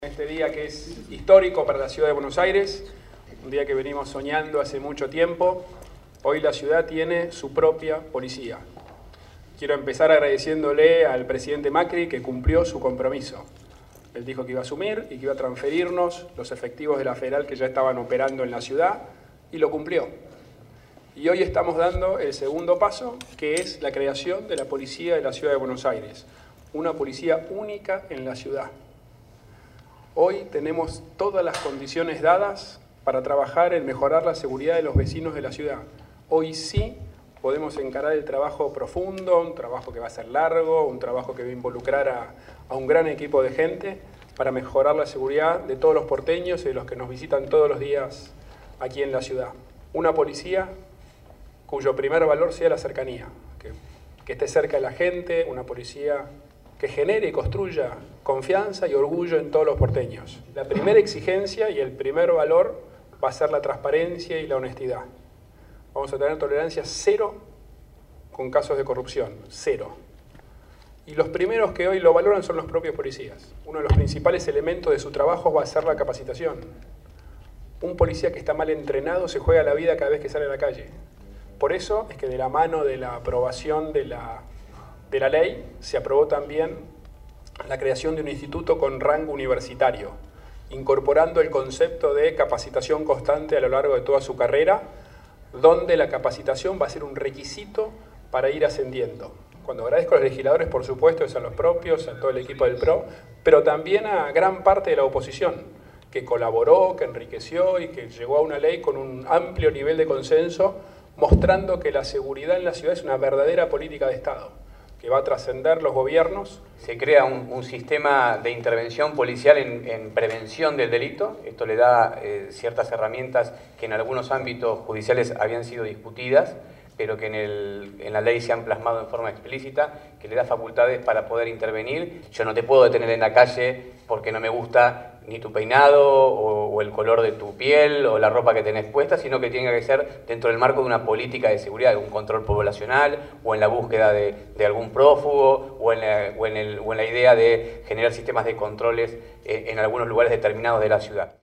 Este día que es histórico para la ciudad de Buenos Aires, un día que venimos soñando hace mucho tiempo. Hoy la ciudad tiene su propia policía. Quiero empezar agradeciéndole al presidente Macri que cumplió su compromiso. Él dijo que iba a asumir y que iba a transferirnos los efectivos de la Federal que ya estaban operando en la ciudad, y lo cumplió. Y hoy estamos dando el segundo paso, que es la creación de la policía de la ciudad de Buenos Aires. Una policía única en la ciudad. Hoy tenemos todas las condiciones dadas para trabajar en mejorar la seguridad de los vecinos de la ciudad. Hoy sí podemos encarar el trabajo profundo, un trabajo que va a ser largo, un trabajo que va a involucrar a un gran equipo de gente para mejorar la seguridad de todos los porteños y de los que nos visitan todos los días aquí en la ciudad. Una policía cuyo primer valor sea la cercanía, que esté cerca de la gente, una policía que genere y construya confianza y orgullo en todos los porteños. La primera exigencia y el primer valor va a ser la transparencia y la honestidad. Vamos a tener tolerancia cero con casos de corrupción, cero. Y los primeros que hoy lo valoran son los propios policías. Uno de los principales elementos de su trabajo va a ser la capacitación. Un policía que está mal entrenado se juega la vida cada vez que sale a la calle. Por eso es que de la mano de la aprobación de la ley se aprobó también la creación de un instituto con rango universitario, incorporando el concepto de capacitación constante a lo largo de toda su carrera, donde la capacitación va a ser un requisito para ir ascendiendo. Cuando agradezco a los legisladores, por supuesto, es a los propios, a todo el equipo del PRO, pero también a gran parte de la oposición, que colaboró, que enriqueció y que llegó a una ley con un amplio nivel de consenso, mostrando que la seguridad en la ciudad es una verdadera política de Estado, que va a trascender los gobiernos. Se crea un sistema de intervención policial en prevención del delito. Esto le da ciertas herramientas que en algunos ámbitos judiciales habían sido discutidas, pero que en la ley se han plasmado en forma explícita, que le da facultades para poder intervenir. Yo no te puedo detener en la calle porque no me gusta ni tu peinado o el color de tu piel o la ropa que tenés puesta, sino que tiene que ser dentro del marco de una política de seguridad, de un control poblacional, o en la búsqueda de algún prófugo, o en la idea de generar sistemas de controles en algunos lugares determinados de la ciudad.